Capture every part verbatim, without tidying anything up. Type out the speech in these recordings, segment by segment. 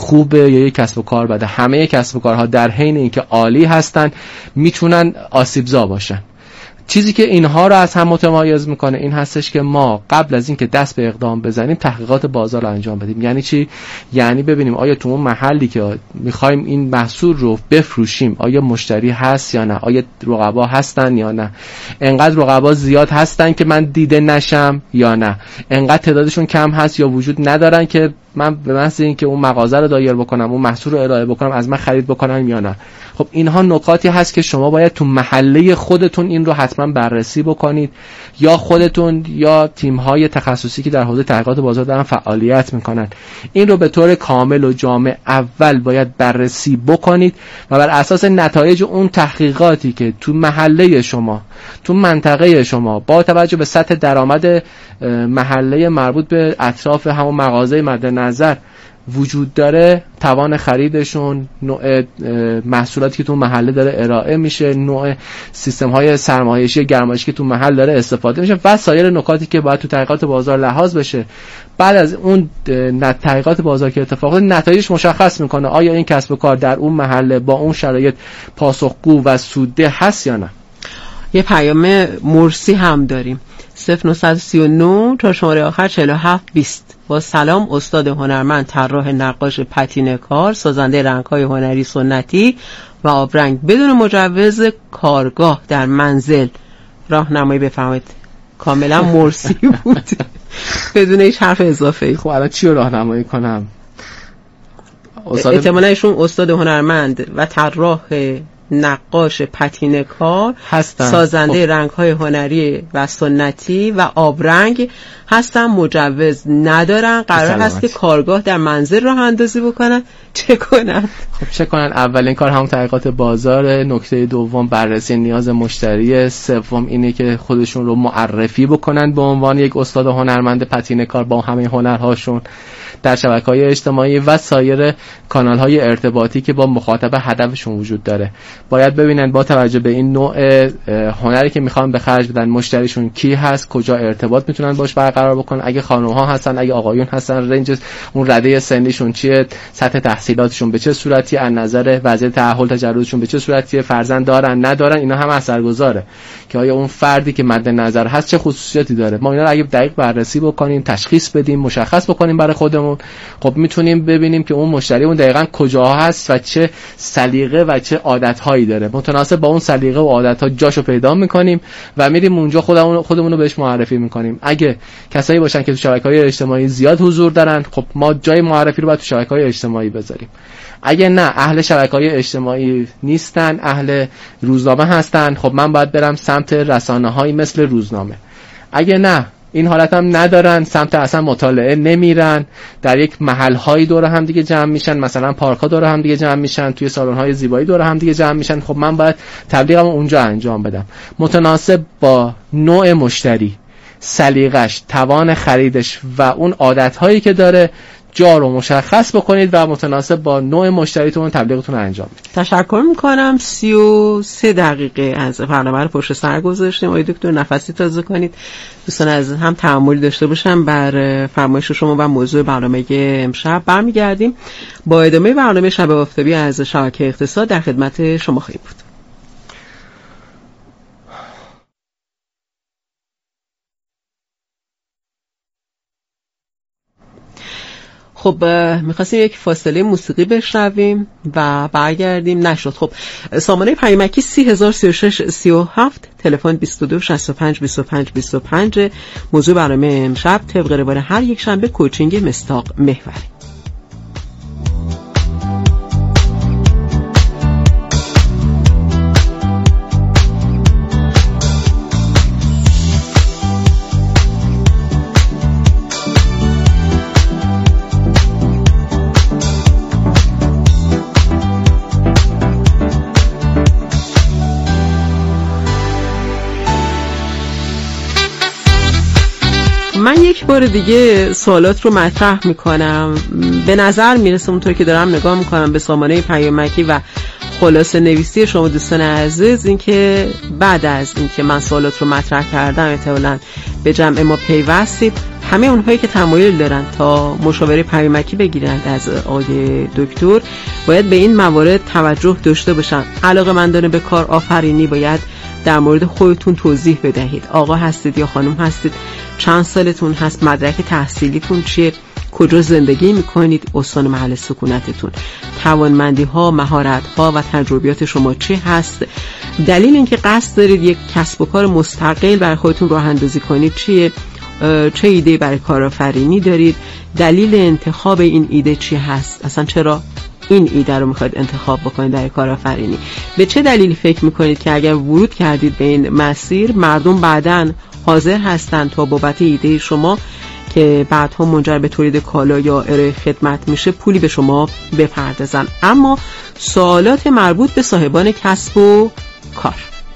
خوبه یا یک کسب و کار بده. همه کسب و کارها در حین اینکه عالی هستن میتونن آسیبزا باشن. چیزی که اینها رو از هم متمایز میکنه این هستش که ما قبل از اینکه دست به اقدام بزنیم تحقیقات بازار رو انجام بدیم. یعنی چی؟ یعنی ببینیم آیا تو اون محلی که میخوایم این محصول رو بفروشیم آیا مشتری هست یا نه، آیا رقبا هستن یا نه، انقدر رقبا زیاد هستن که من دیده نشم یا نه، انقدر تعدادشون کم هست یا وجود ندارن که من به محض اینکه اون مغازه رو دایر بکنم اون محصول رو ارائه بکنم از من خرید بکنم یا نه. خب اینها نکاتی هست که شما باید تو محله خودتون این رو حتما بررسی بکنید، یا خودتون یا تیم‌های تخصصی که در حوزه تحقیقات بازار دارن فعالیت میکنن این رو به طور کامل و جامع اول باید بررسی بکنید و بر اساس نتایج اون تحقیقاتی که تو محله شما تو منطقه شما با توجه به سطح درآمد محله مربوط به اطراف همون مغازه مد نظر وجود داره، توان خریدشون، نوع محصولاتی که تو محله داره ارائه میشه، نوع سیستم های سرمایه‌ای گرمایشی که تو محل داره استفاده میشه و سایر نکاتی که باید تو تحقیقات بازار لحاظ بشه. بعد از اون تحقیقات بازار که اتفاق افتاد نتایجش مشخص میکنه آیا این کسب و کار در اون محله با اون شرایط پاسخگو و سودده هست یا نه. یه پیام مرسی هم داریم صفر نه سه نه تا شماره آخر چهل و هفت بیست. با سلام، استاد هنرمند، طراح، نقاش، پتینه کار، سازنده رنگ‌های هنری سنتی و آبرنگ بدون مجوز کارگاه در منزل راهنمایی بفرمایید. کاملا مرسی بود بدون هیچ حرف اضافه‌ای. خب الان چی رو راهنمایی کنم؟ استاد احتمالاً ایشون استاد هنرمند و طراح، نقاش، پتینه کار هستن، سازنده خب. رنگ‌های هنری و سنتی و آبرنگ هستن، مجوز ندارن، قرار هست که کارگاه در منزل راه اندازی بکنن. چه کنن؟ خب چه کنن؟ اولین کار همون تحقیقات بازار، نکته دوم بررسی نیاز مشتری، سوم اینه که خودشون رو معرفی بکنن به عنوان یک استاد هنرمند پتینه کار با همه هنرهاشون در شبکه‌های اجتماعی و سایر کانال‌های ارتباطی که با مخاطب هدفشون وجود داره. باید ببینن با توجه به این نوع هنری که میخوان به خرج بدن مشتریشون کی هست، کجا ارتباط میتونن باش برقرار بکنن، اگه خانم‌ها هستن، اگه آقایون هستن، رنج اون رده سنیشون چیه، سطح تحصیلاتشون به چه صورتی، از نظر وضعیت تأهل تجردشون به چه صورتیه، فرزند دارن ندارن، اینا هم اثرگذاره که آیا اون فردی که مد نظر هست چه خصوصیاتی داره. ما اینا رو اگه دقیق بررسی بکنیم، تشخیص بدیم، مشخص بکنیم برای خودمون، خب میتونیم ببینیم که اون مشتری اون دقیقاً کجا هست و چه سلیقه و چه عادت‌هایی داره. متناسب با اون سلیقه و عادت‌ها جاشو پیدا می‌کنیم و میریم اونجا خودمون خودمون رو بهش معرفی می‌کنیم. اگه کسایی باشن که تو شبکه‌های اجتماعی زیاد حضور دارن، خب ما جای معرفی رو باید تو شبکه‌های اجتماعی بذاریم. اگه نه اهل شبکه‌های اجتماعی نیستن، اهل روزنامه هستن، خب من باید برم سمت رسانه‌هایی مثل روزنامه. اگه نه این حالت هم ندارن، سمت اصلا مطالعه نمیرن، در یک محل‌های دور هم دیگه جمع میشن، مثلا پارک‌ها دور هم دیگه جمع میشن، توی سالن‌های زیبایی دور هم دیگه جمع میشن، خب من باید تبلیغم اونجا انجام بدم متناسب با نوع مشتری، سلیقش، توان خریدش و اون عادت‌هایی که داره. جا رو مشخص بکنید و متناسب با نوع مشتریتون تبلیغتون رو انجام بدید. تشکر میکنم. سی و سه دقیقه از برنامه رو پشت سر گذاشتیم. آقای دکتر نفسی تازه کنید. دوستان از هم تأملی داشته باشم بر فرمایش شما و موضوع برنامه امشب. برمیگردیم با ادامه برنامه شب آفتابی از شبکه اقتصاد در خدمت شما خواهیم بود. خب میخواستیم یک فاصله موسیقی بشنویم و برگردیم، نشد. خب سامانه پیامکی سی هزار سی و شش سی و هفت، تلفن بیست و دو شصت و پنج بیست و پنج بیست و پنج. موضوع برنامه امشب طبق روال هر یک شنبه کوچینگ مصداق محوری. من یک بار دیگه سوالات رو مطرح میکنم. به نظر میرسه اونطور که دارم نگاه میکنم به سامانه پیامکی و خلاصه نویسی شما دوستان عزیز، این که بعد از این که من سوالات رو مطرح کردم احتمالاً به جمع ما پیوستید، همه اونهایی که تمایل دارن تا مشاوره پیامکی بگیرند از آقای دکتر باید به این موارد توجه داشته باشن. علاقه‌مندان به کار آفرینی باید در مورد خودتون توضیح بدهید. آقا هستید یا خانم هستید؟ چند سالتون هست؟ مدرک تحصیلیتون چیه؟ کجا زندگی میکنید؟ استان محل سکونتتون؟ توانمندی ها، مهارت ها و تجربیات شما چی هست؟ دلیل اینکه قصد دارید یک کسب و کار مستقل برای خودتون راه اندازی کنید چیه؟ چه ایده برای کارآفرینی دارید؟ دلیل انتخاب این ایده چی هست؟ اصلا چرا این ایده رو میخواید انتخاب بکنید در کارآفرینی؟ به چه دلیلی فکر میکنید که اگر ورود کردید به این مسیر مردم بعداً حاضر هستند تا بابت ایده شما که بعدها منجر به تولید کالا یا ارائه خدمت میشه پولی به شما بپردازن؟ اما سوالات مربوط به صاحبان کسب و کار.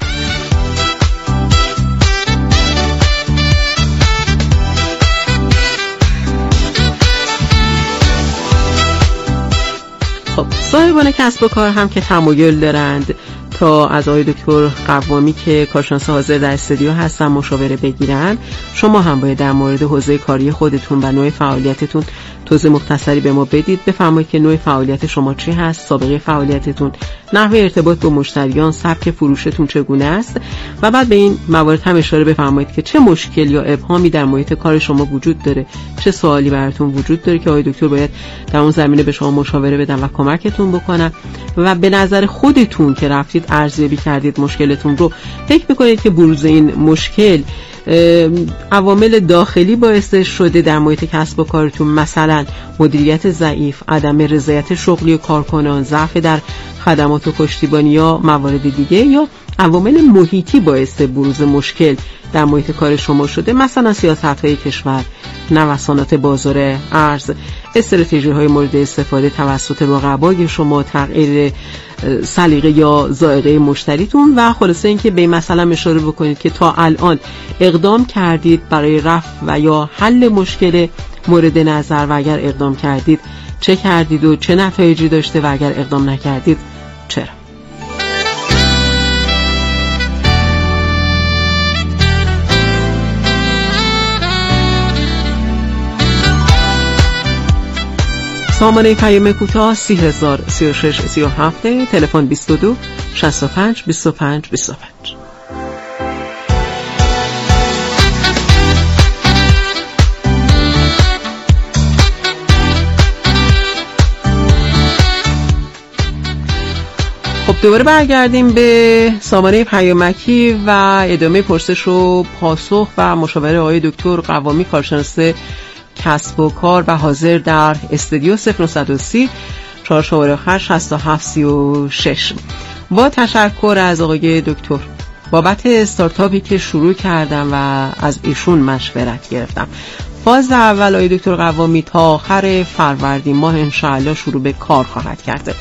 خب صاحبان کسب و کار هم که تمایل دارند تا از آقای دکتر قوامی که کارشناس حاضر در استودیو هستن مشاوره بگیرن، شما هم باید در مورد حوزه کاری خودتون و نوع فعالیتتون توضیح مختصری به ما بدید. بفرمایید که نوع فعالیت شما چی هست، سابقه فعالیتتون، نحوه ارتباط با مشتریان، سبک فروشتون چگونه است و بعد به این موارد هم اشاره بفرمایید که چه مشکل یا ابهامی در محیط کار شما وجود داره، چه سوالی براتون وجود داره که آقای دکتر باید در اون زمینه به شما مشاوره بدن و کمکتون بکنن. و به نظر خودتون که رفتید ارزیابی کردید مشکلتون رو، فکر میکنید که بروز این مشکل عوامل داخلی باعث شده در محیط کسب و کارتون، مثلا مدیریت ضعیف، عدم رضایت شغلی کارکنان، ضعف در خدمات و پشتیبانی یا موارد دیگه، یا عوامل محیطی باعث بروز مشکل در محیط کار شما شده، مثلا سیاست‌های کشور، نوسانات بازار ارز، استراتژی‌های مورد استفاده توسط رقبای شما، تغییر سلیقه یا ذائقه مشتریتون و خلاصه اینکه به این مسئله اشاره بکنید که تا الان اقدام کردید برای رفع و یا حل مشکل مورد نظر و اگر اقدام کردید چه کردید و چه نتایجی داشته و اگر اقدام نکردید چرا؟ سامانه پیام کوتاه سی هزار سی و شش سی و هفت، تلفن بیست و دو شصت و پنج بیست و پنج بیست و پنج. خب دوباره برگردیم به سامانه پیامکی و ادامه پرسش و پاسخ و مشاوره آقای دکتر قوامی، کارشناس کسب و کار و حاضر در استودیو صفر نه سی چهار شماره آخر شصت و هفت سی و شش. با تشکر از آقای دکتر بابت استارتاپی که شروع کردم و از ایشون مشورت گرفتم. فاز اول آقای دکتر قوامی تا آخر فروردین ماه انشاءالله شروع به کار خواهد کرد.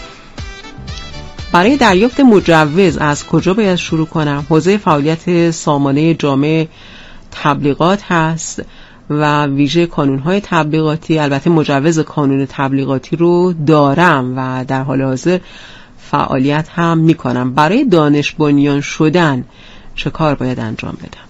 برای دریافت مجوز از کجا باید شروع کنم؟ حوزه فعالیت سامانه جامع تبلیغات هست و ویژه کانون‌های تبلیغاتی. البته مجوز کانون تبلیغاتی رو دارم و در حال حاضر فعالیت هم میکنم. برای دانش بنیان شدن چه کار باید انجام بدم؟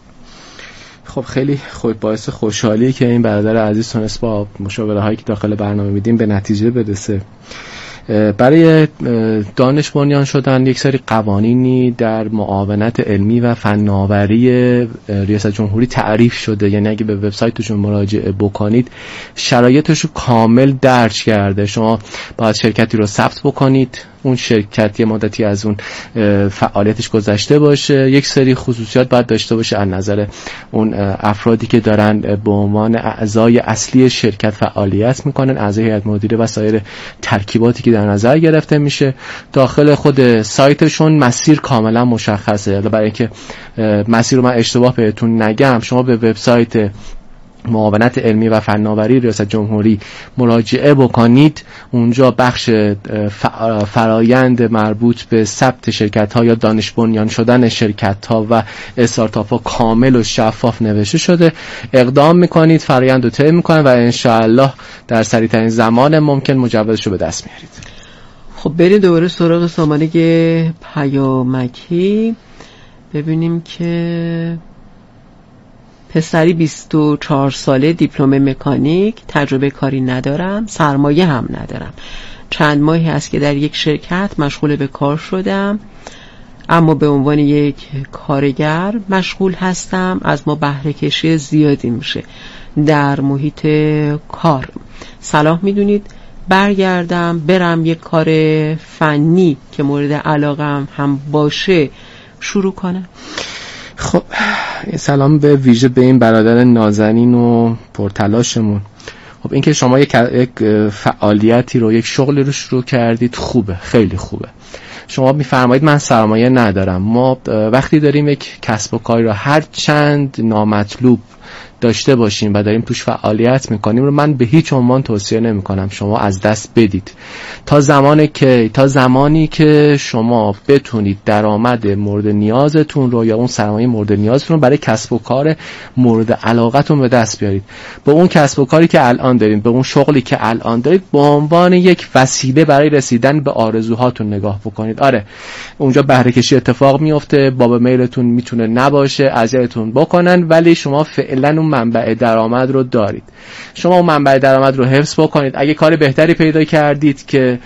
خب خیلی خود باعث خوشحالی که این برادر عزیز تونست با مشاوره هایی که داخل برنامه میدیم به نتیجه برسه. برای دانش بنیان شدن یک سری قوانینی در معاونت علمی و فناوری ریاست جمهوری تعریف شده، یعنی اگه به وبسایتشون مراجعه بکنید شرایطش رو کامل درج کرده. شما باید شرکتی رو ثبت بکنید، اون شرکت یه مدتی از اون فعالیتش گذشته باشه، یک سری خصوصیات باید داشته باشه از نظر اون افرادی که دارن به عنوان اعضای اصلی شرکت فعالیت میکنن، اعضای هیئت مدیره و سایر ترکیباتی که در نظر گرفته میشه. داخل خود سایتشون مسیر کاملا مشخصه. برای اینکه مسیر رو من اشتباه بهتون نگم، شما به وبسایت معاونت علمی و فناوری ریاست جمهوری مراجعه بکنید، اونجا بخش فرایند مربوط به ثبت شرکت ها یا دانش بنیان شدن شرکت ها و استارتاپ ها کامل و شفاف نوشته شده. اقدام میکنید، فرایند رو طی میکنید و انشاءالله در سریع ترین زمان ممکن مجوزش رو به دست میارید. خب بریم دوباره سراغ سامانه پیامکی ببینیم که پسری بیست و چهار ساله، دیپلم مکانیک، تجربه کاری ندارم، سرمایه هم ندارم. چند ماهی هست که در یک شرکت مشغول به کار شدم، اما به عنوان یک کارگر مشغول هستم. از ما بهره کشی زیادی میشه در محیط کار. صلاح میدونید برگردم برم یک کار فنی که مورد علاقم هم باشه شروع کنم؟ خب سلام به ویژه به این برادر نازنین و پرتلاشمون. خب اینکه شما یک فعالیتی رو، یک شغلی رو شروع کردید خوبه، خیلی خوبه. شما میفرمایید من سرمایه ندارم. ما وقتی داریم یک کسب و کاری رو هر چند نامطلوب داشته باشیم و داریم توش فعالیت میکنیم رو من به هیچ عنوان توصیه نمی کنم شما از دست بدید. تا زمانی که تا زمانی که شما بتونید درآمد مورد نیازتون رو یا اون سرمایه مورد نیازتون رو برای کسب و کار مورد علاقتون به دست بیارید. با اون کسب و کاری که الان دارید، به اون شغلی که الان دارید، به عنوان یک وسیله برای رسیدن به آرزوهاتون نگاه بکنید. آره اونجا بهره کشی اتفاق میفته، باب میلتون میتونه نباشه، اذیتتون بکنن، ولی شما فعلا اون منبع درآمد رو دارید. شما اون منبع درآمد رو حفظ بکنید. اگه کار بهتری پیدا کردید که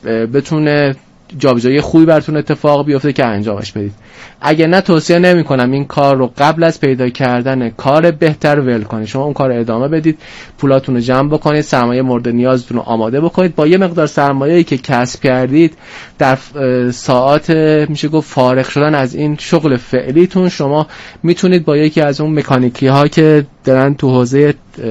بتونه جابجایی خوبی براتون اتفاق بیفته که انجامش بدید. اگه نه توصیه نمی کنم این کار رو قبل از پیدا کردن کار بهتر ول کنید. شما اون کار رو ادامه بدید، پولاتون رو جمع بکنید، سرمایه مورد نیازتون رو آماده بکنید. با یه مقدار سرمایه‌ای که کسب کردید در ساعات میشه گفت فارغ شدن از این شغل فعلیتون، شما میتونید با یکی از اون مکانیکی ها که دارن تو حوزه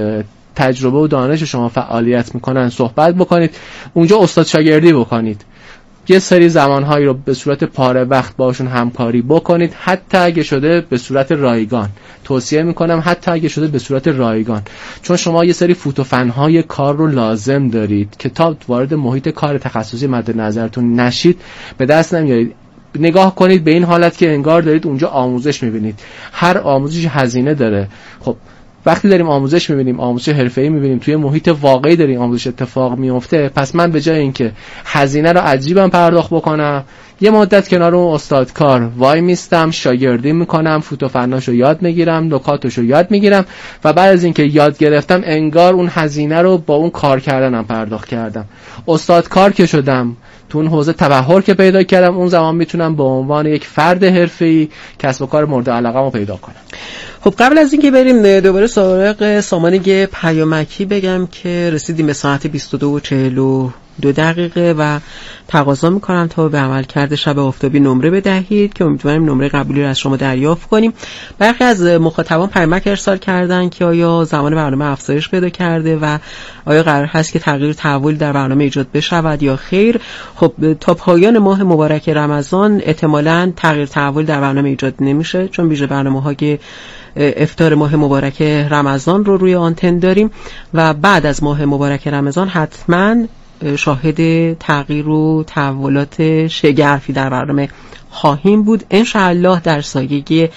تجربه و دانش شما فعالیت میکنن صحبت بکنید، اونجا استاد شاگردی بکنید. یه سری زمانهایی رو به صورت پاره وقت باشون همکاری بکنید، حتی اگه شده به صورت رایگان. توصیه میکنم حتی اگه شده به صورت رایگان، چون شما یه سری فوت و فنهای کار رو لازم دارید که تا وارد محیط کار تخصصی مد نظرتون نشید به دست نمیارید. نگاه کنید به این حالت که انگار دارید اونجا آموزش میبینید. هر آموزشی هزینه داره. خب وقتی داریم آموزش می‌بینیم، آموزش حرفه‌ای می‌بینیم، توی محیط واقعی داریم آموزش اتفاق میفته، پس من به جای اینکه هزینه رو عجیبم پرداخت بکنم، یه مدت کنار اون استاد کار وای میستم، شاگردی میکنم، فوت و فناشو یاد میگیرم، نکاتشو یاد میگیرم و بعد از اینکه یاد گرفتم انگار اون هزینه رو با اون کار کردنم پرداخت کردم. استاد کار که شدم، تو اون حوزه تبحر که پیدا کردم، اون زمان میتونم به عنوان یک فرد حرفه‌ای کسب و کار مورد علاقه‌مو پیدا کنم. خب قبل از اینکه بریم دوباره سراغ سامانه پیامکی بگم که رسیدیم به ساعت بیست و دو و چهل و دو دقیقه و تقاضا میکنم تا به عملکرد شب آفتابی نمره بدهید که امیدواریم نمره قبولی رو از شما دریافت کنیم. برخی از مخاطبان پیامک ارسال کردن که آیا زمان برنامه افزایش پیدا کرده و آیا قرار هست که تغییر تحولی در برنامه ایجاد بشود یا خیر. خب تا پایان ماه مبارک رمضان احتمالاً تغییر تحولی در برنامه ایجاد نمیشه، چون ویژه برنامه‌های افطار ماه مبارک رمضان رو روی آنتن داریم و بعد از ماه مبارک رمضان حتما شاهد تغییر و تحولات شگرفی در برنامه خواهیم بود انشاءالله، در سایه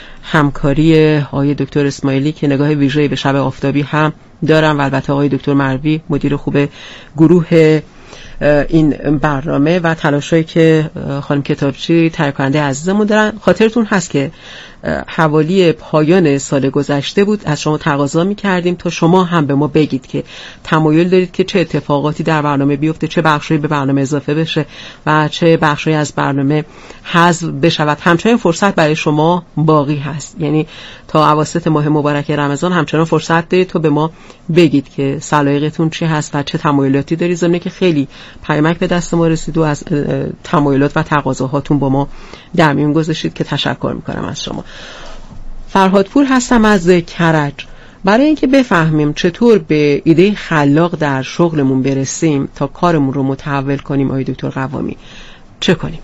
همکاری آقای دکتر اسماعیلی که نگاه ویژه‌ای به شب آفتابی هم دارم و البته آقای دکتر مروی مدیر خوب گروه این برنامه و تلاشایی که خانم کتابچی تهیه کننده عزیزمون دارن. خاطرتون هست که حوالی پایان سال گذشته بود از شما تقاضا می‌کردیم تا شما هم به ما بگید که تمایل دارید که چه اتفاقاتی در برنامه بیفته، چه بخشی به برنامه اضافه بشه و چه بخشی از برنامه حذف بشود. همچنین فرصت برای شما باقی هست، یعنی تا اواسط ماه مبارک رمضان همچنان فرصت دارید تا به ما بگید که سلایقتون چی هست و چه تمایلاتی دارید، ضمن که خیلی پیامک به دست ما رسید و از تمایلات و تقاضاهاتون با ما در میون گذاشتید که تشکر می‌کنم از شما. فرهادپور هستم از کرج. برای اینکه بفهمیم چطور به ایده خلاق در شغلمون برسیم تا کارمون رو متحول کنیم، آقای دکتر قوامی چه کنیم؟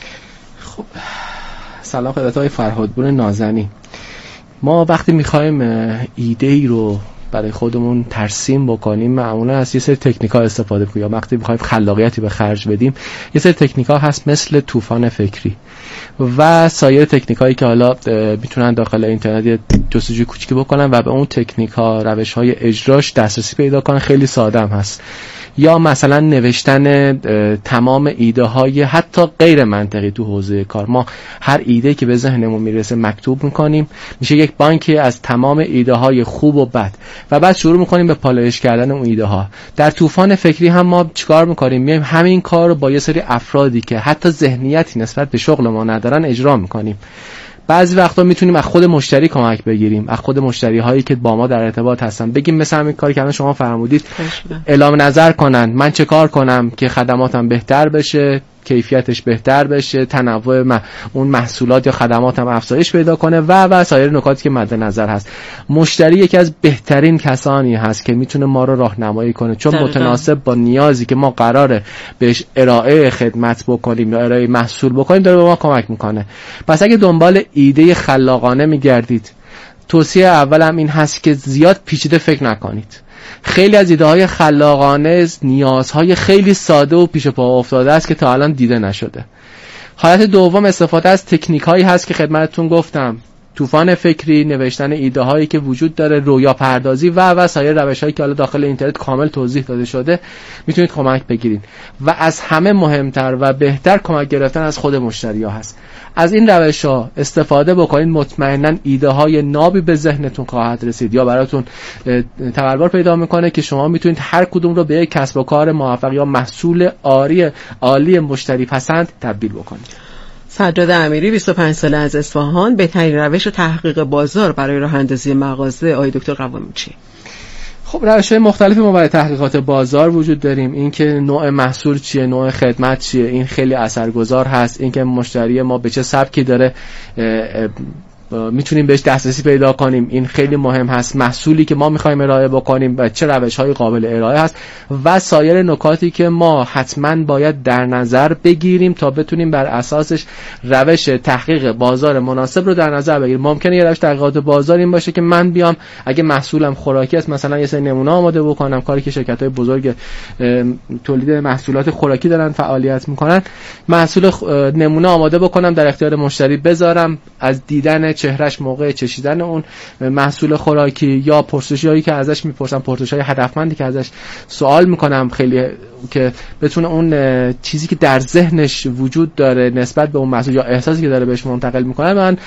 خب سلام خدمت آقای فرهادپور نازنین. ما وقتی میخوایم ایده ای رو برای خودمون ترسیم بکنیم معمولا از یه سری تکنیک‌ها استفاده کنیم، یا وقتی می‌خوایم خلاقیتی به خرج بدیم یه سری تکنیک‌ها هست مثل طوفان فکری و سایر تکنیک‌هایی که حالا میتونن داخل اینترنت جستجوی کوچیکی بکنن و به اون تکنیک‌ها روش‌های اجراش دسترسی پیدا کنن. خیلی ساده هم هست. یا مثلا نوشتن تمام ایده های حتی غیر منطقی تو حوزه کار. ما هر ایده که به ذهنمون میرسه مکتوب میکنیم، میشه یک بانکی از تمام ایده های خوب و بد و بعد شروع میکنیم به پالایش کردن اون ایده ها. در طوفان فکری هم ما چیکار میکنیم؟ میایم همین کار رو با یه سری افرادی که حتی ذهنیتی نسبت به شغل ما ندارن اجرا میکنیم. بعضی وقتا میتونیم از خود مشتری کمک بگیریم، از خود مشتری هایی که با ما در ارتباط هستن، بگیم مثلا همین کاری که الان شما فرمودید اعلام نظر کنن من چه کار کنم که خدماتم بهتر بشه، کیفیتش بهتر بشه، تنوع م... اون محصولات یا خدماتم افزایش پیدا کنه و و سایر نکاتی که مد نظر هست. مشتری یکی از بهترین کسانی هست که میتونه ما رو راهنمایی کنه، چون دقیقا متناسب با نیازی که ما قراره بهش ارائه خدمت بکنیم یا ارائه محصول بکنیم داره به ما کمک میکنه. پس اگه دنبال ایده خلاقانه میگردید، توصیه اولم این هست که زیاد پیچیده فکر نکنید. خیلی از ایده های خلاقانه نیازهای خیلی ساده و پیش پا افتاده است که تا الان دیده نشده. حالت دوم استفاده از تکنیک هایی هست که خدمتتون گفتم، طوفان فکری، نوشتن ایده هایی که وجود داره، رویا پردازی و و سایر روش هایی که حالا داخل اینترنت کامل توضیح داده شده میتونید کمک بگیرید. و از همه مهمتر و بهتر کمک گرفتن از خود مشتری ها هست. از این روش ها استفاده بکنید، مطمئنا ایده های نابی به ذهنتون خواهد رسید یا براتون تقربار پیدا میکنه که شما میتونید هر کدوم رو به یک کسب و کار موفق یا محصول عالی عالی مشتری پسند تبدیل بکنید. سجاد امیری، بیست و پنج ساله، از اصفهان. بهترین روش تحقیق بازار برای راه اندازی مغازه آقای دکتر قوامی چیه؟ خب روش‌های مختلفی ما برای تحقیقات بازار وجود داریم. اینکه نوع محصول چیه، نوع خدمت چیه، این خیلی اثرگذار هست. اینکه مشتری ما به چه سبکی داره میتونیم بهش دسترسی پیدا کنیم، این خیلی مهم هست. محصولی که ما میخوایم ارائه بکنیم و چه روش‌های قابل ارائه هست و سایر نکاتی که ما حتما باید در نظر بگیریم تا بتونیم بر اساسش روش تحقیق بازار مناسب رو در نظر بگیریم. ممکنه یه روش تحقیقات بازار این باشه که من بیام اگه محصولم خوراکی است مثلا یه سری نمونه آماده بکنم، کاری که شرکت‌های بزرگ تولید محصولات خوراکی دارن فعالیت میکنن، محصول نمونه آماده بکنم در اختیار مشتری بذارم، از دیدن چهرش موقع چشیدن اون محصول خوراکی یا پرسش‌هایی که ازش میپرسم، پرسش‌های هدفمندی که ازش سوال میکنم خیلی که بتونه اون چیزی که در ذهنش وجود داره نسبت به اون محصول یا احساسی که داره بهش منتقل میکنه من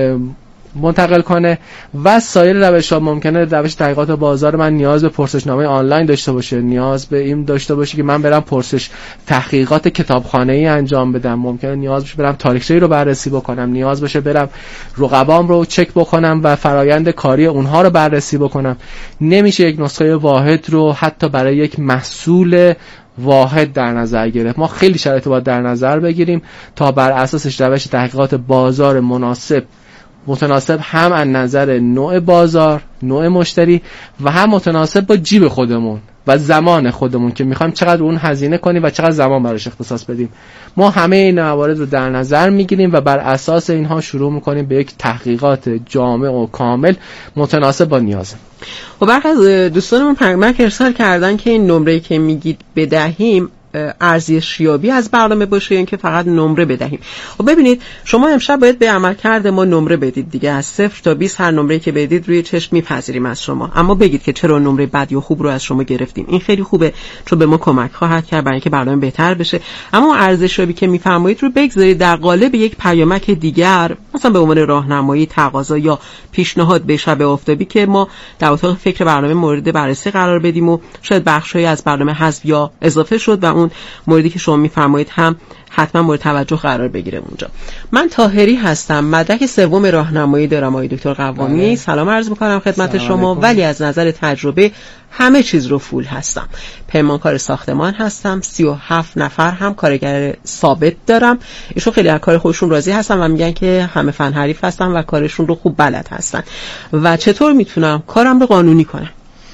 منتقل کنه. و سایر روش‌ها ممکنه روش تحقیقات بازار من نیاز به پرسشنامه آنلاین داشته باشه، نیاز به این داشته باشه که من برم پرسش تحقیقات کتابخانه‌ای انجام بدم، ممکنه نیاز بشه برم تاریخچه‌ای رو بررسی بکنم، نیاز بشه برم رقبام رو چک بکنم و فرایند کاری اونها رو بررسی بکنم. نمیشه یک نسخه واحد رو حتی برای یک محصول واحد در نظر گرفت. ما خیلی شرایط باید در نظر بگیریم تا بر اساسش روش تحقیقات بازار مناسب متناسب هم از نظر نوع بازار، نوع مشتری و هم متناسب با جیب خودمون و زمان خودمون که میخوایم چقدر اون هزینه کنیم و چقدر زمان براش اختصاص بدیم. ما همه این موارد رو در نظر میگیریم و بر اساس اینها شروع میکنیم به یک تحقیقات جامع و کامل متناسب با نیاز. و برخی از دوستانمون پیامک ارسال کردن که این نمره‌ای که میگید بدهیم ارزشیابی از برنامه باشه یا که فقط نمره بدهیم. و ببینید شما امشب باید به عملکرد ما نمره بدید دیگه، از صفر تا بیست هر نمره‌ای که بدید روی چشم میپذیریم از شما، اما بگید که چرا نمره بد یا خوب رو از شما گرفتیم. این خیلی خوبه چون به ما کمک خواهد کرد برای اینکه برنامه بهتر بشه. اما ارزشیابی که میفرمایید رو بگذارید در قالب یک پیامک دیگر، مثلا به عنوان راهنمایی، تقاضا یا پیشنهاد به شب آفتابی که ما در اتاق فکر برنامه مورد بررسی قرار بدیم و شاید بخشی از برنامه حذف یا اضافه شد و اون موردی که شما میفرمایید هم حتما مورد توجه قرار بگیره اونجا. من طاهری هستم، مدرک سوم راهنمایی دارم آقای دکتر قوامی. سلام عرض میکنم خدمت شما، ولی از نظر تجربه همه چیز رو فول هستم. پیمانکار ساختمان هستم، سی و هفت نفر هم کارگر ثابت دارم. ایشون خیلی از کار خودشون راضی هستن و میگن که همه فن حریف هستن و کارشون رو خوب بلد هستن. و چطور میتونم کارم رو قانونی کنم؟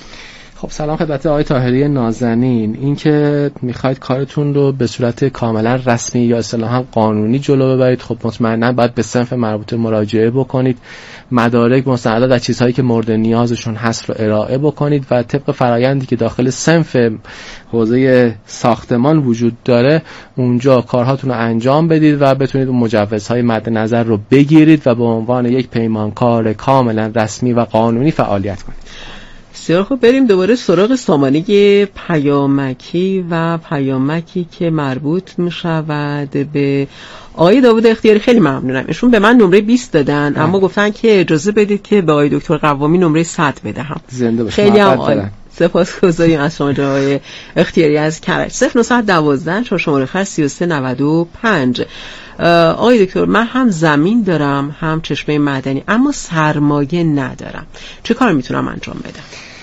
خب سلام خدمت آقای طاهری نازنین. این که میخواید کارتون رو به صورت کاملا رسمی یا اصطلاحاً قانونی جلو ببرید، خب مطمئنا باید به صنف مربوطه مراجعه بکنید، مدارک، مستندات و چیزهایی که مورد نیازشون هست رو ارائه بکنید و طبق فرایندی که داخل صنف حوزه ساختمان وجود داره اونجا کارهاتون رو انجام بدید و بتونید اون مجوزهای مد نظر رو بگیرید و به عنوان یک پیمانکار کاملا رسمی و قانونی فعالیت کنید. بسیار خوب، بریم دوباره سراغ سامانه پیامکی و پیامکی که مربوط می شود به آقای داوود اختیاری. خیلی ممنونم، ایشون به من نمره بیست دادن اه. اما گفتن که اجازه بدید که به آقای دکتر قوامی نمره صد بدهم. زنده باشید. خیلی هم عالی، سپاسگزاریم از شما جناب اختیاری از کرج. صفر نه یک دو چهار شماره خط سی و سه نود و پنج. آقای دکتر، من هم زمین دارم هم چشمه معدنی اما سرمایه ندارم، چه کار میتونم انجام بدم؟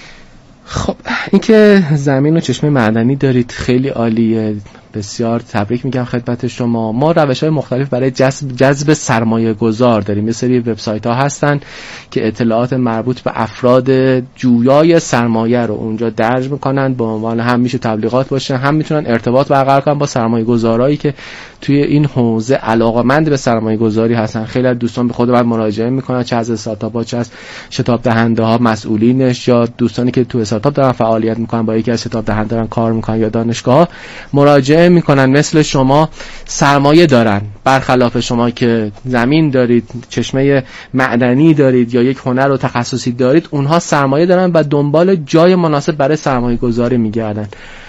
خب اینکه زمین و چشمه معدنی دارید خیلی عالیه، بسیار تبریک میگم خدمت شما. ما روش‌های مختلف برای جذب جذب سرمایه گذار داریم. یه سری وبسایت‌ها هستن که اطلاعات مربوط به افراد جویای سرمایه رو اونجا درج میکنن، به عنوان هم میشه تبلیغات باشه، هم میتونن ارتباط برقرار کنن با سرمایه گذارایی که توی این حوزه علاقه‌مند به سرمایه گذاری هستن. خیلی از دوستان به خود من مراجعه میکنن، چه از استارتاپ‌ها چه از شتاب دهنده‌ها، مسئولینش یا دوستانی که تو استارتاپ دارن فعالیت میکنن، با یکی از شتاب دهندگان کار میکنن یا دانشگاه‌ها مراجعه میکنن. مثل شما سرمایه دارن، برخلاف شما که زمین دارید، چشمه معدنی دارید یا یک هنر و تخصصی دارید، اونها سرمایه دارن و دنبال جای مناسب برای سرمایه گذاری میگردن.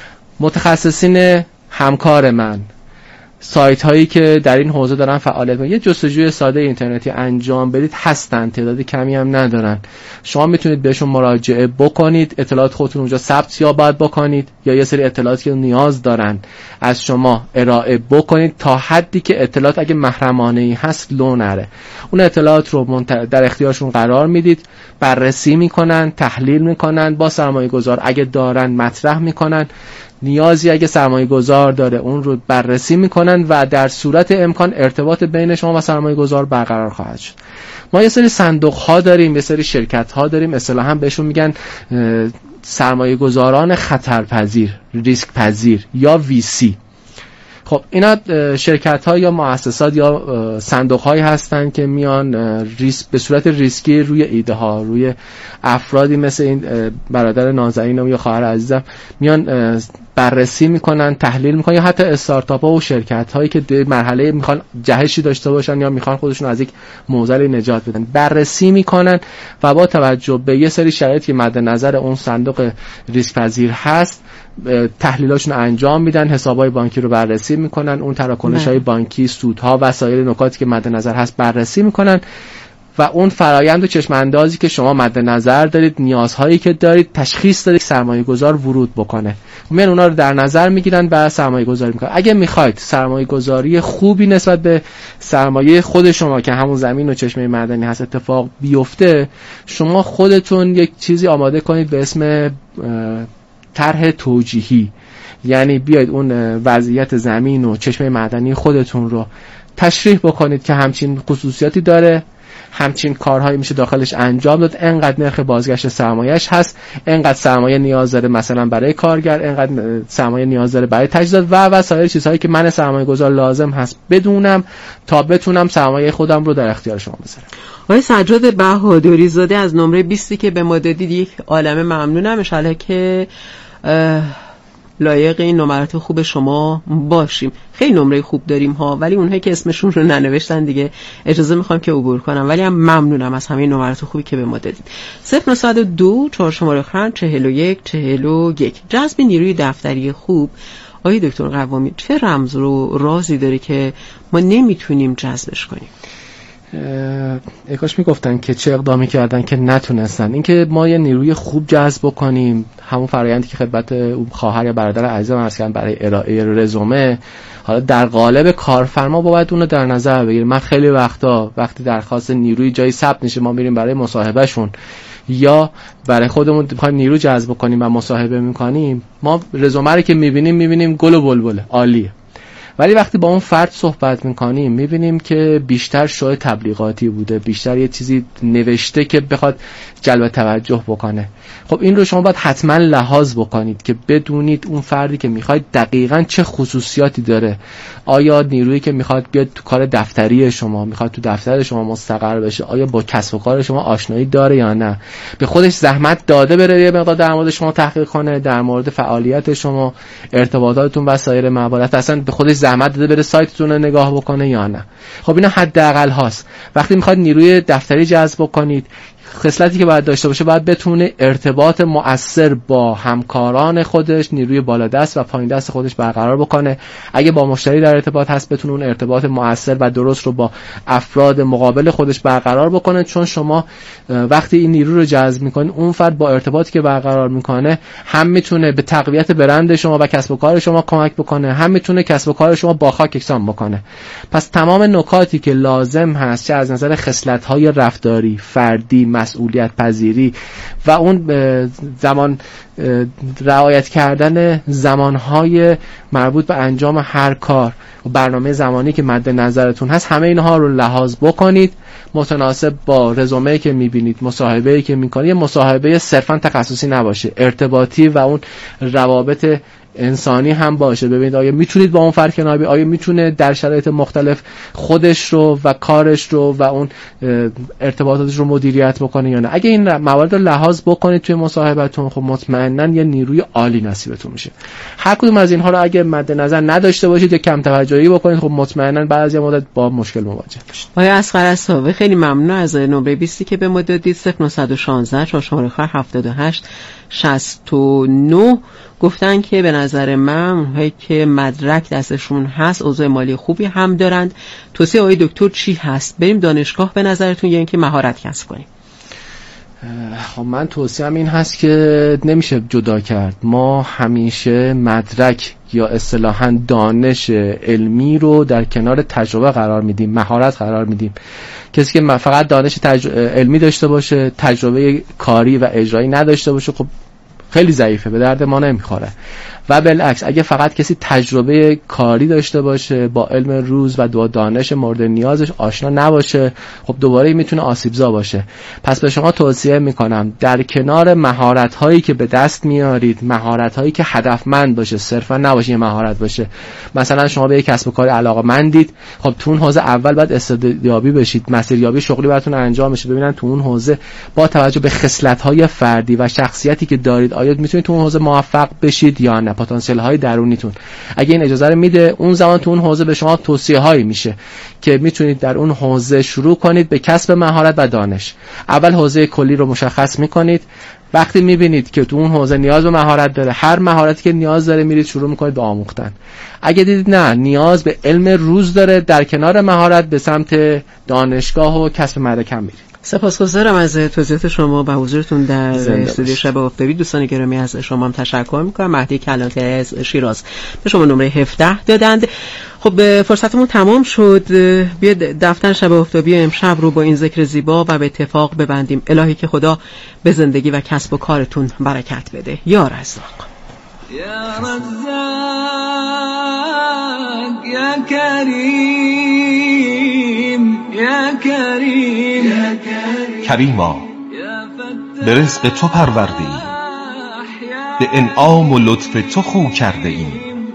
متخصصین همکار من، سایت هایی که در این حوزه دارن فعالیت میکنن، یه جستجوی ساده اینترنتی انجام بدید، هستن، تعداد کمی هم ندارن. شما میتونید بهشون مراجعه بکنید، اطلاعات خودتون اونجا ثبت یا باید بکنید، یا یه سری اطلاعاتی که نیاز دارن از شما ارائه بکنید تا حدی که اطلاعات اگه محرمانه‌ای هست لو نره. اون اطلاعات رو در اختیارشون قرار میدید، بررسی میکنن، تحلیل میکنن، با سرمایه گذار اگه دارن مطرح میکنن، نیازی اگه سرمایه گذار داره اون رو بررسی میکنن و در صورت امکان ارتباط بین شما و سرمایه گذار برقرار خواهد شد. ما یه سری صندوق ها داریم، یه سری شرکت ها داریم، اصطلاحاً بهشون میگن سرمایه گذاران خطرپذیر، ریسک پذیر یا وی سی. خب اینا شرکت ها یا مؤسسات یا صندوق هایی هستن که میان ریسک به صورت ریسکی روی ایده ها، روی افرادی مثل این برادر نازنینم یا خواهر عزیزم میان بررسی میکنن، تحلیل میکنن، یا حتی استارتاپ ها و شرکت هایی که در مرحله میخوان جهشی داشته باشن یا میخوان خودشون از یک معضل نجات بدن، بررسی میکنن و با توجه به یه سری شرایطی که مد نظر اون صندوق ریسک پذیر هست تحلیلاشون انجام میدن، حسابای بانکی رو بررسی میکنن، اون تراکنش‌های بانکی، سودها و سایر نکاتی که مد نظر هست بررسی میکنن و اون فرایند و چشم اندازی که شما مد نظر دارید، نیازهایی که دارید، تشخیص دارید سرمایه گذار ورود بکنه، میان اونا رو در نظر میگیرن و سرمایه گذاری میکنن. اگه میخواید سرمایه گذاری خوبی نسبت به سرمایه خود شما که همون زمین و چشمه معدنی هست اتفاق بیفته، شما خودتون یک چیزی آماده کنید به اسم طرح توجیهی، یعنی بیاید اون وضعیت زمین و چشمه معدنی خودتون رو تشریح بکنید که همچین خصوصیاتی داره، همچین کارهایی میشه داخلش انجام داد، انقدر نرخ بازگشت سرمایه‌اش هست، انقدر سرمایه نیاز داره مثلا برای کارگر، انقدر سرمایه نیاز داره برای تجهیزات و و سایر چیزهایی که من سرمایه گذار لازم هست بدونم تا بتونم سرمایه خودم رو در اختیار شما بذارم. آقای سجاد بهادری زاده از نمره بیستی که به ما دادید یک عالمه ممنونم. ان شاءالله که لایق این نمرات خوب شما باشیم. خیلی نمره خوب داریم ها، ولی اونهایی که اسمشون رو ننوشتن دیگه اجازه میخوام که عبور کنم، ولی هم ممنونم از همه نمرات خوبی که به ما دادید. صفر نه دو چهار شماره خط چهل و یک چهل و یک. جذب نیروی دفتری خوب. آقای دکتر قوامی چه رمز رو رازی داره که ما نمیتونیم جذبش کنیم؟ اکاش میگفتن که چه اقدامی کردن که نتونستن. اینکه ما یه نیروی خوب جذب کنیم، همون فرآیندی که خدمت اون خواهر یا برادر عزیزم عرض کردم برای ارائه رزومه، حالا در قالب کارفرما باید اون رو در نظر بگیریم. من خیلی وقتا وقتی درخواست نیروی جایی ثبت میشه ما میریم برای مصاحبهشون یا برای خودمون میخوایم نیرو جذب کنیم و مصاحبه میکنیم، ما رزومه رو که میبینیم میبینیم گل و بلبله، عالیه، ولی وقتی با اون فرد صحبت میکنیم میبینیم که بیشتر شای تبلیغاتی بوده، بیشتر یه چیزی نوشته که بخواد جلب توجه بکنه. خب این رو شما باید حتما لحاظ بکنید که بدونید اون فردی که میخواید دقیقاً چه خصوصیاتی داره. آیا نیرویی که میخواد بیاد تو کار دفتری شما، میخواد تو دفتر شما مستقر بشه، آیا با کسب و کار شما آشنایی داره یا نه؟ به خودش زحمت داده بره یه مقدار در مورد شما تحقیق کنه، در مورد فعالیت شما، ارتباطاتتون و سایر موارد، اصلا به خودش زحمت داده بره سایتتون رو نگاه بکنه یا نه؟ خب اینا حداقل هاست. وقتی میخواد نیروی دفتری جذب کنید، خصلتی که باید داشته باشه، باید بتونه ارتباط مؤثر با همکاران خودش، نیروی بالادست و پایین دست خودش برقرار بکنه. اگه با مشتری در ارتباط هست، بتونه اون ارتباط مؤثر و درست رو با افراد مقابل خودش برقرار بکنه، چون شما وقتی این نیرو رو جذب میکنید، اون فرد با ارتباطی که برقرار میکنه هم میتونه به تقویت برند شما و کسب و کار شما کمک بکنه، هم میتونه کسب و کار شما با خاک یکسان بکنه. پس تمام نکاتی که لازم هست، چه از نظر خصلت‌های رفتاری، فردی، مسئولیت پذیری و اون زمان رعایت کردن زمانهای مربوط به انجام هر کار و برنامه زمانی که مد نظرتون هست، همه اینها رو لحاظ بکنید، متناسب با رزومه‌ای که می‌بینید، مصاحبه‌ای که می‌کنید. یه مصاحبه صرفاً تخصصی نباشه، ارتباطی و اون روابط انسانی هم باشه. ببینید آیا میتونید با اون فرد کنار بیاید، آیا میتونه در شرایط مختلف خودش رو و کارش رو و اون ارتباطاتش رو مدیریت بکنه یا نه. اگه این موارد رو لحاظ بکنید توی مصاحبتون، خب مطمئناً یه نیروی عالی نصیبتون میشه. هر کدوم از اینها رو اگه مد نظر نداشته باشید یا کم توجهی بکنید، خب مطمئناً بعد از یه مدت با مشکل مواجه میشید. آقای اصغر الصاوی، خیلی ممنون از نمره بیست که به ما دادید. صفر نه یک شش چهار شماره آخر هفتاد و هشت شصت و نه. گفتن که به نظر من اونهایی که مدرک دستشون هست اوضاع مالی خوبی هم دارند. توصیه آقای دکتر چی هست؟ بریم دانشگاه به نظرتون یا اینکه مهارت کسب کنیم؟ خب من توصیه‌ام این هست که نمیشه جدا کرد. ما همیشه مدرک یا اصطلاحاً دانش علمی رو در کنار تجربه قرار میدیم، مهارت قرار میدیم. کسی که فقط دانش تج... علمی داشته باشه، تجربه کاری و اجرایی نداشته باشه، خب خیلی ضعیفه، به درد ما نمیخوره. و بالعکس اگه فقط کسی تجربه کاری داشته باشه، با علم روز و دو دانش مورد نیازش آشنا نباشه، خب دوباره میتونه آسیبزا باشه. پس به شما توصیه میکنم در کنار مهارت هایی که به دست میارید، مهارت هایی که هدفمند باشه، صرفا نباشه یه مهارت باشه. مثلا شما به یک کسب و کار علاقه‌مندید، خب تو اون حوزه اول باید استعدادیابی بشید، مسیریابی شغلی براتون انجام بشه، ببینن تو اون حوزه با توجه به خصلت های فردی و شخصیتی که دارید آیا میتونید تو اون حوزه موفق بشید یا نه، پتانسیل های درونیتون. اگه این اجازه رو میده، اون زمان تو اون حوزه به شما توصیه هایی میشه که میتونید در اون حوزه شروع کنید به کسب مهارت و دانش. اول حوزه کلی رو مشخص میکنید، وقتی میبینید که تو اون حوزه نیاز به مهارت داره، هر مهارتی که نیاز داره میرید شروع میکنید به آموختن. اگه دیدید نه نیاز به علم روز داره، در کنار مهارت به سمت دانشگاه و کسب مدرک هم میرید. سپاسگزارم از توضیحات شما و حضورتون در استودیو شب آفتابی. دوستان گرامی از شما هم تشکر میکنم. مهدی کلانتری از شیراز به شما نمره هفده دادند. خب فرصتمون تمام شد. بیاید دفتر شب آفتابی امشب رو با این ذکر زیبا و به اتفاق ببندیم. الهی که خدا به زندگی و کسب و کارتون برکت بده. یا رزاق، یا رزاق، یا کریم، یا کریم، کریما، به رزق تو پرورده ایم، به انعام و لطف تو خو کرده ایم.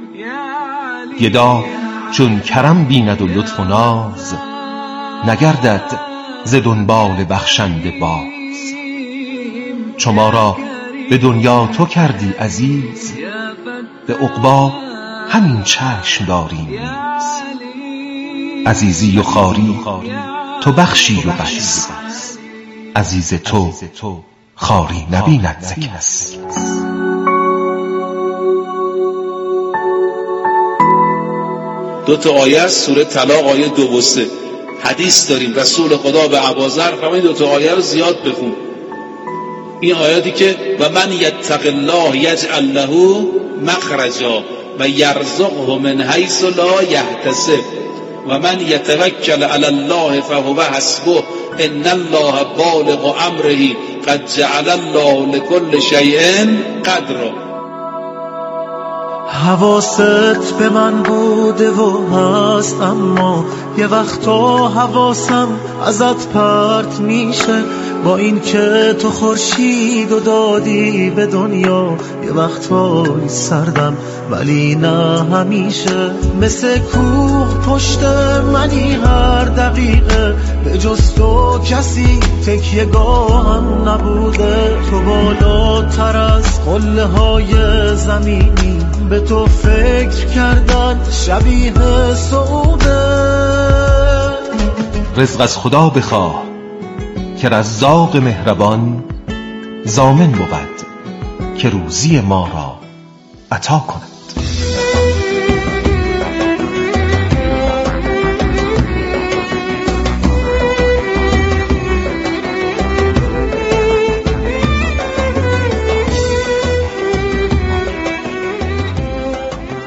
گدا چون کرم بیند و لطف و ناز، نگردد ز دنبال بخشنده باز. چو ما را به دنیا تو کردی عزیز، به عقبی همین چشم داریم نیز. عزیزی و خواری تو بخشی و بس، عزیز تو خواری نبیند ز کس. دو تا آیه از سوره طلاق، آیه دو و سه. حدیث داریم رسول خدا به ابوذر فرمود دو تا آیه رو زیاد بخون. این آیاتی که و من یتق الله یجعل له مخرجا و یرزقه من حیث لا یحتسب و من یتوکل علی الله فهو حسبه ان الله بالغ امره قد جعل الله لكل شیء قدرا. حواست به من بوده و هست، اما یه وقتا حواسم ازت پرت میشه. با این که تو خورشید و دادی به دنیا، یه وقتایی سردم ولی نه همیشه. مثل کوه پشت منی هر دقیقه، به جز تو کسی تکیه گاهم نبوده. تو بالاتر از قله های زمینی، به تو فکر کردن شبیه سعوده. رزق از خدا بخواه که رزاق مهربان ضامن بود که روزی ما را عطا کند.